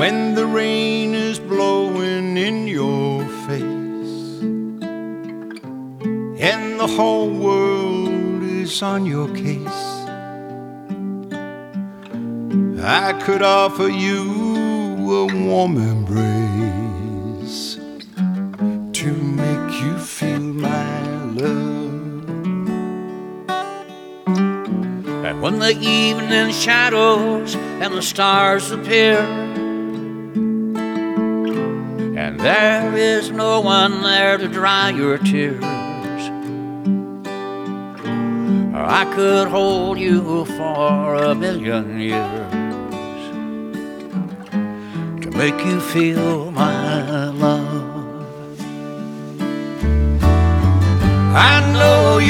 when the rain is blowing in your face and the whole world is on your case. I could offer you a warm embrace to make you feel my love. And when the evening shadows and the stars appear, and there is no one there to dry your tears, I could hold you for a million years to make you feel my love. I know